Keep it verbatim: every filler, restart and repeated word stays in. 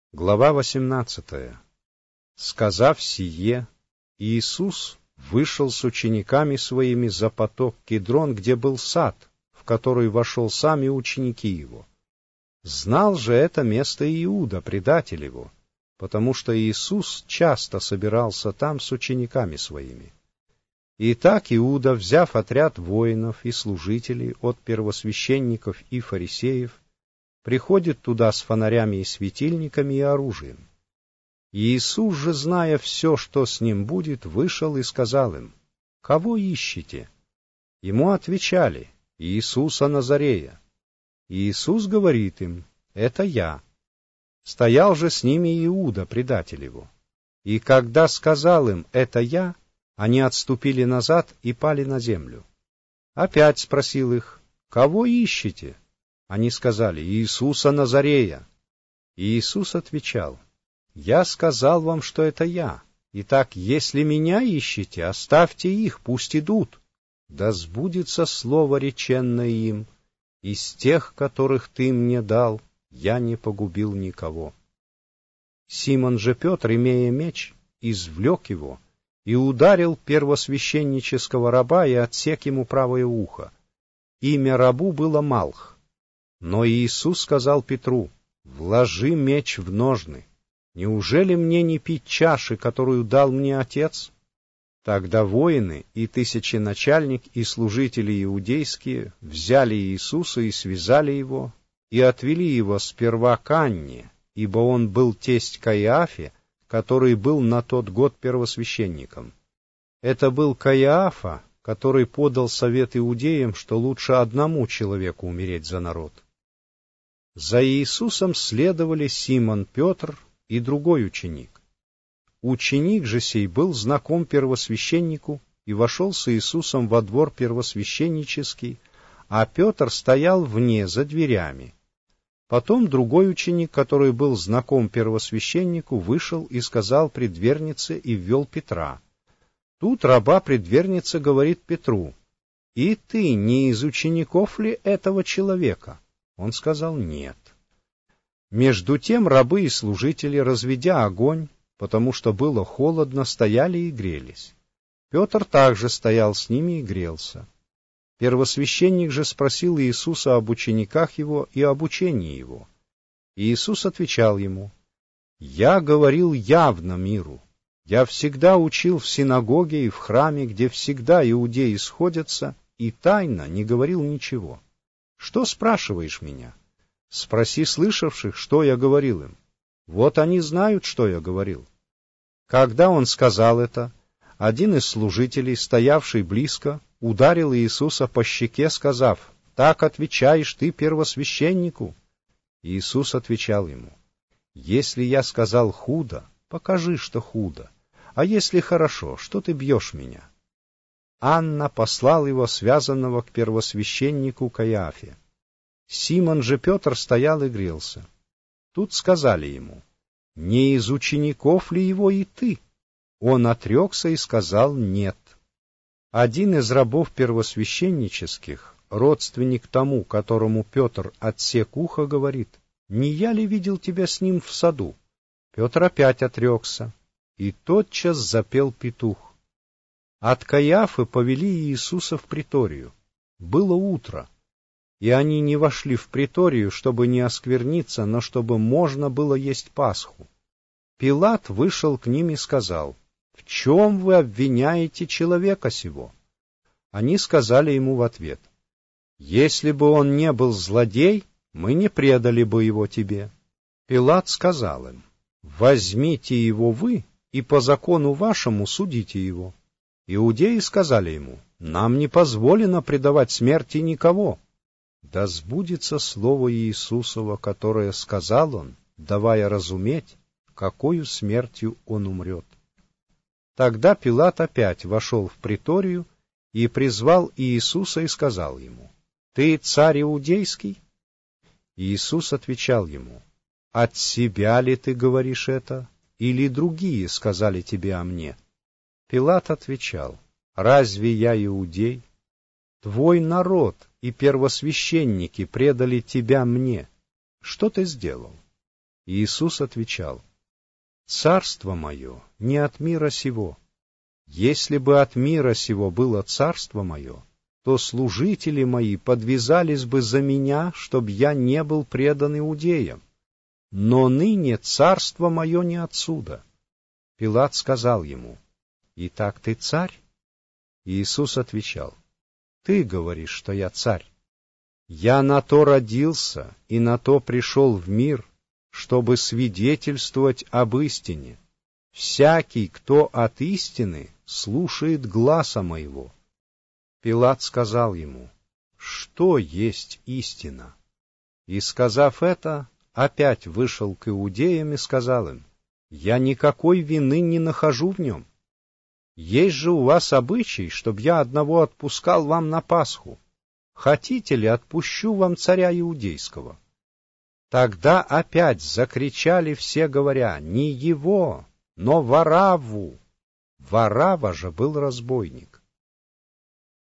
Глава восемнадцатая. Сказав сие, Иисус вышел с учениками своими за поток Кидрон, где был сад, в который вошел сам и ученики его. Знал же это место Иуда, предатель его, потому что Иисус часто собирался там с учениками своими. Итак, Иуда, взяв отряд воинов и служителей от первосвященников и фарисеев, приходит туда с фонарями и светильниками и оружием. Иисус же, зная все, что с ним будет, вышел и сказал им: «Кого ищете?» Ему отвечали: «Иисуса Назарея». Иисус говорит им: «Это я». Стоял же с ними Иуда, предатель его. И когда сказал им: «Это я», они отступили назад и пали на землю. Опять спросил их: «Кого ищете?» Они сказали: «Иисуса Назарея». И Иисус отвечал: «Я сказал вам, что это я. Итак, если меня ищете, оставьте их, пусть идут. Да сбудется слово, реченное им: из тех, которых ты мне дал, я не погубил никого». Симон же Петр, имея меч, извлек его и ударил первосвященнического раба и отсек ему правое ухо. Имя рабу было Малх. Но Иисус сказал Петру: «Вложи меч в ножны. Неужели мне не пить чаши, которую дал мне Отец?» Тогда воины и тысяченачальник и служители иудейские взяли Иисуса и связали его, и отвели его сперва к Анне, ибо он был тесть Каиафе, который был на тот год первосвященником. Это был Каиафа, который подал совет иудеям, что лучше одному человеку умереть за народ. За Иисусом следовали Симон Петр и другой ученик. Ученик же сей был знаком первосвященнику и вошел с Иисусом во двор первосвященнический, а Петр стоял вне, за дверями. Потом другой ученик, который был знаком первосвященнику, вышел и сказал предвернице и ввел Петра. Тут раба предверница говорит Петру: «И ты не из учеников ли этого человека?» Он сказал: «Нет». Между тем рабы и служители, разведя огонь, потому что было холодно, стояли и грелись. Петр также стоял с ними и грелся. Первосвященник же спросил Иисуса об учениках его и об учении его. И Иисус отвечал ему: «Я говорил явно миру. Я всегда учил в синагоге и в храме, где всегда иудеи сходятся, и тайно не говорил ничего. Что спрашиваешь меня? Спроси слышавших, что я говорил им. Вот они знают, что я говорил». Когда он сказал это, один из служителей, стоявший близко, ударил Иисуса по щеке, сказав: «Так отвечаешь ты первосвященнику?» Иисус отвечал ему: «Если я сказал худо, покажи, что худо, а если хорошо, что ты бьешь меня?» Анна послал его связанного к первосвященнику Каиафе. Симон же Петр стоял и грелся. Тут сказали ему: «Не из учеников ли его и ты?» Он отрекся и сказал: «Нет». Один из рабов первосвященнических, родственник тому, которому Петр отсек ухо, говорит: «Не я ли видел тебя с ним в саду?» Петр опять отрекся, и тотчас запел петух. От Каиафы повели Иисуса в приторию. Было утро, и они не вошли в приторию, чтобы не оскверниться, но чтобы можно было есть Пасху. Пилат вышел к ним и сказал: «В чем вы обвиняете человека сего?» Они сказали ему в ответ: «Если бы он не был злодей, мы не предали бы его тебе». Пилат сказал им: «Возьмите его вы и по закону вашему судите его». Иудеи сказали ему: «Нам не позволено предавать смерти никого». Да сбудется слово Иисусово, которое сказал он, давая разуметь, какою смертью он умрет. Тогда Пилат опять вошел в приторию и призвал Иисуса и сказал ему: «Ты царь иудейский?» Иисус отвечал ему: «От себя ли ты говоришь это, или другие сказали тебе о мне?» Пилат отвечал: «Разве я иудей? Твой народ и первосвященники предали тебя мне. Что ты сделал?» Иисус отвечал: «Царство мое не от мира сего. Если бы от мира сего было царство мое, то служители мои подвязались бы за меня, чтоб я не был предан иудеям. Но ныне царство мое не отсюда». Пилат сказал ему: «Итак ты царь?» Иисус отвечал: «Ты говоришь, что я царь. Я на то родился и на то пришел в мир, чтобы свидетельствовать об истине. Всякий, кто от истины, слушает гласа моего». Пилат сказал ему: «Что есть истина?» И, сказав это, опять вышел к иудеям и сказал им: «Я никакой вины не нахожу в нем. Есть же у вас обычай, чтоб я одного отпускал вам на Пасху. Хотите ли, отпущу вам царя иудейского?» Тогда опять закричали все, говоря: «Не его, но Варавву». Варава же был разбойник.